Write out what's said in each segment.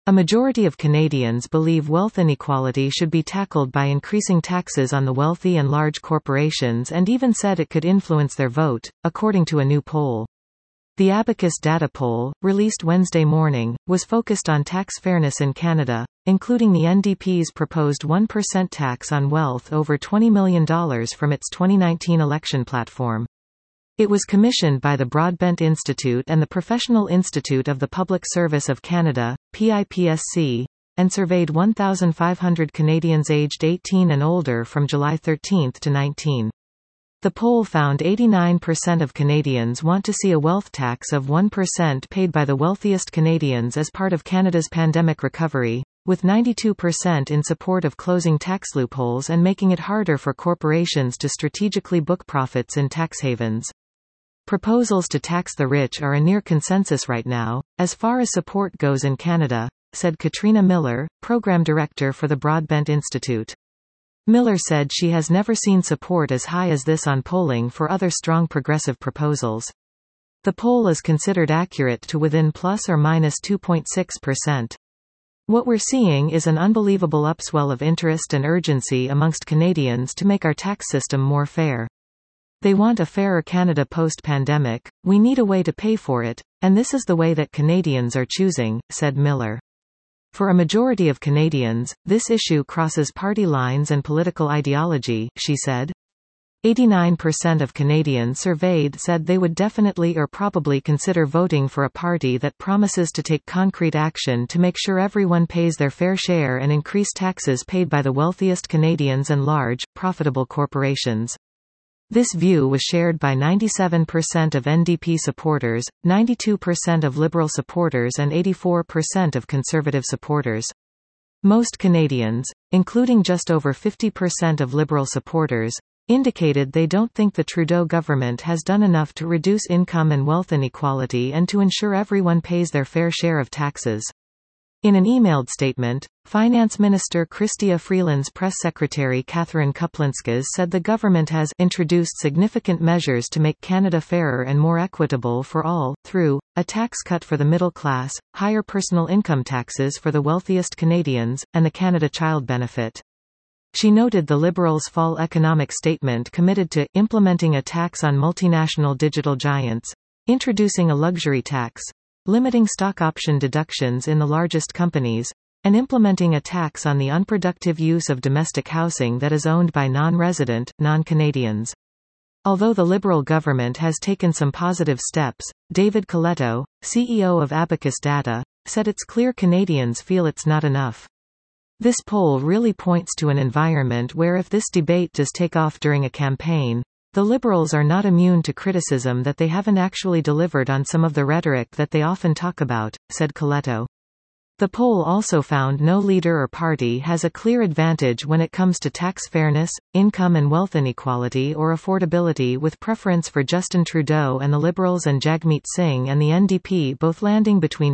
A majority of Canadians believe wealth inequality should be tackled by increasing taxes on the wealthy and large corporations, and even said it could influence their vote, according to a new poll. The Abacus data poll, released Wednesday morning, was focused on tax fairness in Canada, including the NDP's proposed 1% tax on wealth over $20 million from its 2019 election platform. It was commissioned by the Broadbent Institute and the Professional Institute of the Public Service of Canada, PIPSC, and surveyed 1,500 Canadians aged 18 and older from July 13 to 19. The poll found 89% of Canadians want to see a wealth tax of 1% paid by the wealthiest Canadians as part of Canada's pandemic recovery, with 92% in support of closing tax loopholes and making it harder for corporations to strategically book profits in tax havens. Proposals to tax the rich are a near consensus right now, as far as support goes in Canada, said Katrina Miller, program director for the Broadbent Institute. Miller said she has never seen support as high as this on polling for other strong progressive proposals. The poll is considered accurate to within plus or minus 2.6%. What we're seeing is an unbelievable upswell of interest and urgency amongst Canadians to make our tax system more fair. They want a fairer Canada post-pandemic, we need a way to pay for it, and this is the way that Canadians are choosing, said Miller. For a majority of Canadians, this issue crosses party lines and political ideology, she said. 89% of Canadians surveyed said they would definitely or probably consider voting for a party that promises to take concrete action to make sure everyone pays their fair share and increase taxes paid by the wealthiest Canadians and large, profitable corporations. This view was shared by 97% of NDP supporters, 92% of Liberal supporters and 84% of Conservative supporters. Most Canadians, including just over 50% of Liberal supporters, indicated they don't think the Trudeau government has done enough to reduce income and wealth inequality and to ensure everyone pays their fair share of taxes. In an emailed statement, Finance Minister Chrystia Freeland's press secretary Catherine Kuplinskas said the government has introduced significant measures to make Canada fairer and more equitable for all, through a tax cut for the middle class, higher personal income taxes for the wealthiest Canadians, and the Canada Child Benefit. She noted the Liberals' fall economic statement committed to implementing a tax on multinational digital giants, introducing a luxury tax, limiting stock option deductions in the largest companies, and implementing a tax on the unproductive use of domestic housing that is owned by non-resident, non-Canadians. Although the Liberal government has taken some positive steps, David Coletto, CEO of Abacus Data, said it's clear Canadians feel it's not enough. This poll really points to an environment where if this debate does take off during a campaign, the Liberals are not immune to criticism that they haven't actually delivered on some of the rhetoric that they often talk about, said Coletto. The poll also found no leader or party has a clear advantage when it comes to tax fairness, income and wealth inequality or affordability, with preference for Justin Trudeau and the Liberals and Jagmeet Singh and the NDP both landing between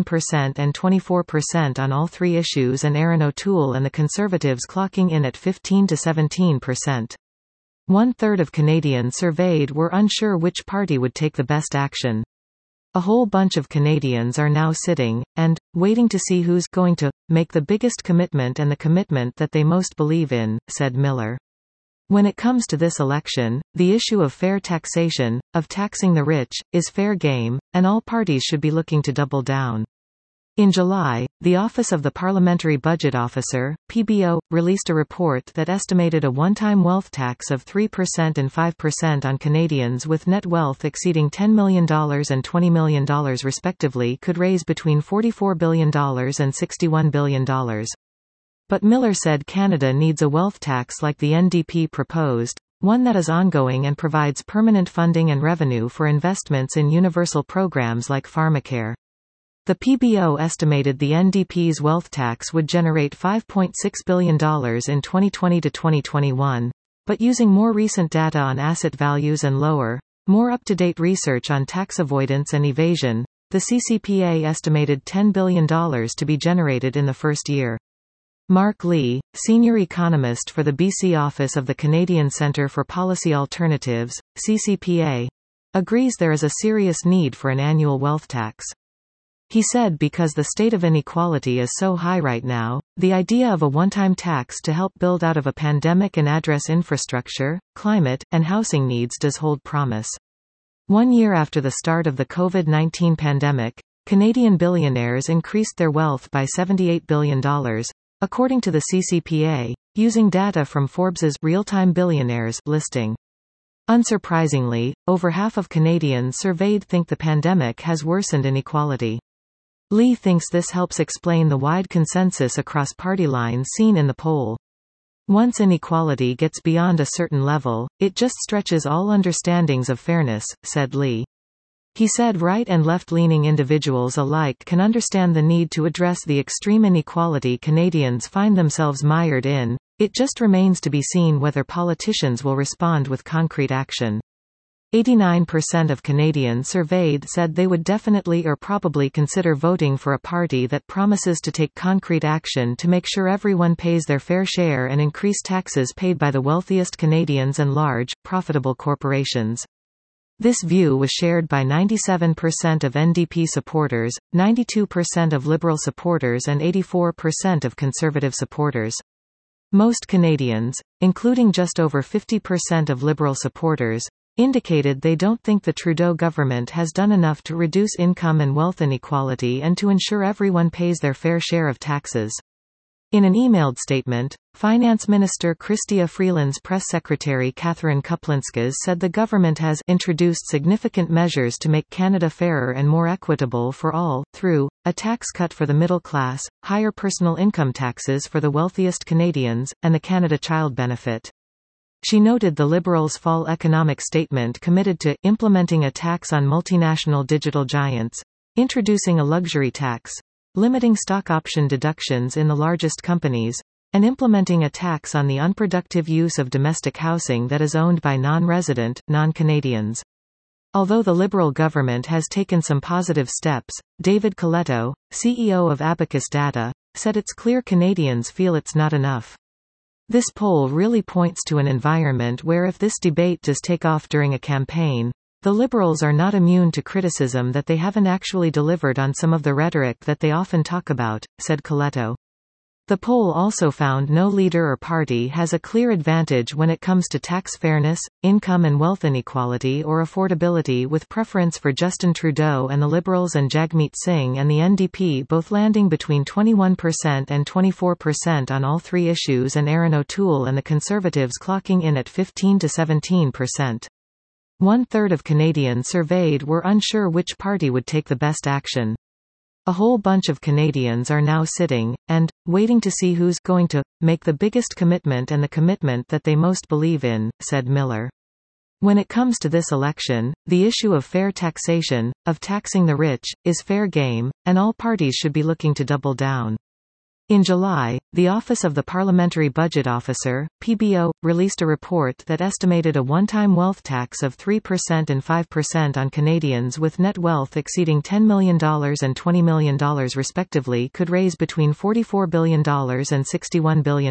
21% and 24% on all three issues, and Erin O'Toole and the Conservatives clocking in at 15 to 17%. One-third of Canadians surveyed were unsure which party would take the best action. A whole bunch of Canadians are now sitting, and, waiting to see who's going to make the biggest commitment and the commitment that they most believe in, said Miller. When it comes to this election, the issue of fair taxation, of taxing the rich, is fair game, and all parties should be looking to double down. In July, the Office of the Parliamentary Budget Officer, PBO, released a report that estimated a one-time wealth tax of 3% and 5% on Canadians with net wealth exceeding $10 million and $20 million respectively could raise between $44 billion and $61 billion. But Miller said Canada needs a wealth tax like the NDP proposed, one that is ongoing and provides permanent funding and revenue for investments in universal programs like pharmacare. The PBO estimated the NDP's wealth tax would generate $5.6 billion in 2020 to 2021, but using more recent data on asset values and lower, more up-to-date research on tax avoidance and evasion, the CCPA estimated $10 billion to be generated in the first year. Mark Lee, senior economist for the BC office of the Canadian Centre for Policy Alternatives, CCPA, agrees there is a serious need for an annual wealth tax. He said because the state of inequality is so high right now, the idea of a one-time tax to help build out of a pandemic and address infrastructure, climate, and housing needs does hold promise. 1 year after the start of the COVID-19 pandemic, Canadian billionaires increased their wealth by $78 billion, according to the CCPA, using data from Forbes's Real-Time Billionaires listing. Unsurprisingly, over half of Canadians surveyed think the pandemic has worsened inequality. Lee thinks this helps explain the wide consensus across party lines seen in the poll. Once inequality gets beyond a certain level, it just stretches all understandings of fairness, said Lee. He said right and left-leaning individuals alike can understand the need to address the extreme inequality Canadians find themselves mired in. It just remains to be seen whether politicians will respond with concrete action. 89% of Canadians surveyed said they would definitely or probably consider voting for a party that promises to take concrete action to make sure everyone pays their fair share and increase taxes paid by the wealthiest Canadians and large, profitable corporations. This view was shared by 97% of NDP supporters, 92% of Liberal supporters and 84% of Conservative supporters. Most Canadians, including just over 50% of Liberal supporters, indicated they don't think the Trudeau government has done enough to reduce income and wealth inequality and to ensure everyone pays their fair share of taxes. In an emailed statement, Finance Minister Chrystia Freeland's press secretary Catherine Kuplinskas said the government has introduced significant measures to make Canada fairer and more equitable for all, through a tax cut for the middle class, higher personal income taxes for the wealthiest Canadians, and the Canada Child Benefit. She noted the Liberals' fall economic statement committed to implementing a tax on multinational digital giants, introducing a luxury tax, limiting stock option deductions in the largest companies, and implementing a tax on the unproductive use of domestic housing that is owned by non-resident, non-Canadians. Although the Liberal government has taken some positive steps, David Coletto, CEO of Abacus Data, said it's clear Canadians feel it's not enough. This poll really points to an environment where if this debate does take off during a campaign, the Liberals are not immune to criticism that they haven't actually delivered on some of the rhetoric that they often talk about, said Coletto. The poll also found no leader or party has a clear advantage when it comes to tax fairness, income and wealth inequality or affordability, with preference for Justin Trudeau and the Liberals and Jagmeet Singh and the NDP both landing between 21% and 24% on all three issues, and Erin O'Toole and the Conservatives clocking in at 15 to 17%. 1/3 of Canadians surveyed were unsure which party would take the best action. A whole bunch of Canadians are now sitting and waiting to see who's going to make the biggest commitment and the commitment that they most believe in, said Miller. When it comes to this election, the issue of fair taxation, of taxing the rich, is fair game, and all parties should be looking to double down. In July, the Office of the Parliamentary Budget Officer, PBO, released a report that estimated a one-time wealth tax of 3% and 5% on Canadians with net wealth exceeding $10 million and $20 million respectively could raise between $44 billion and $61 billion.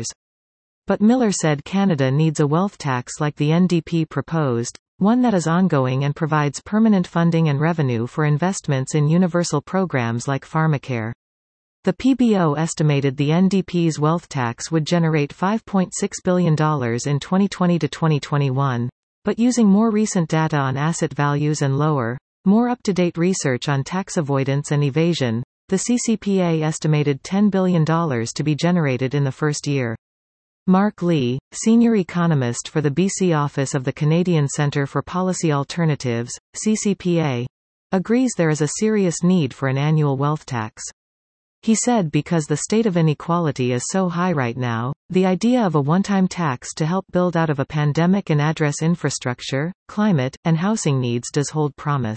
But Miller said Canada needs a wealth tax like the NDP proposed, one that is ongoing and provides permanent funding and revenue for investments in universal programs like pharmacare. The PBO estimated the NDP's wealth tax would generate $5.6 billion in 2020 to 2021, but using more recent data on asset values and lower, more up-to-date research on tax avoidance and evasion, the CCPA estimated $10 billion to be generated in the first year. Mark Lee, senior economist for the BC office of the Canadian Centre for Policy Alternatives, CCPA, agrees there is a serious need for an annual wealth tax. He said because the state of inequality is so high right now, the idea of a one-time tax to help build out of a pandemic and address infrastructure, climate, and housing needs does hold promise.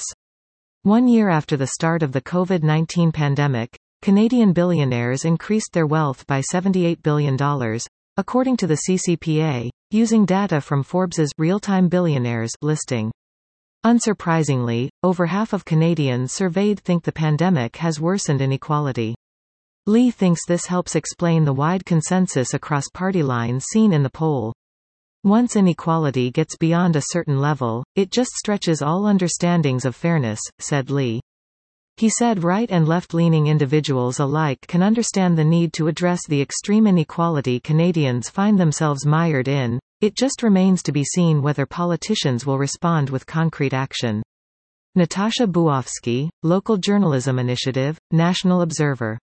1 year after the start of the COVID-19 pandemic, Canadian billionaires increased their wealth by $78 billion, according to the CCPA, using data from Forbes's Real-Time Billionaires listing. Unsurprisingly, over half of Canadians surveyed think the pandemic has worsened inequality. Lee thinks this helps explain the wide consensus across party lines seen in the poll. Once inequality gets beyond a certain level, it just stretches all understandings of fairness, said Lee. He said right and left-leaning individuals alike can understand the need to address the extreme inequality Canadians find themselves mired in. It just remains to be seen whether politicians will respond with concrete action. Natasha Buofsky, Local Journalism Initiative, National Observer.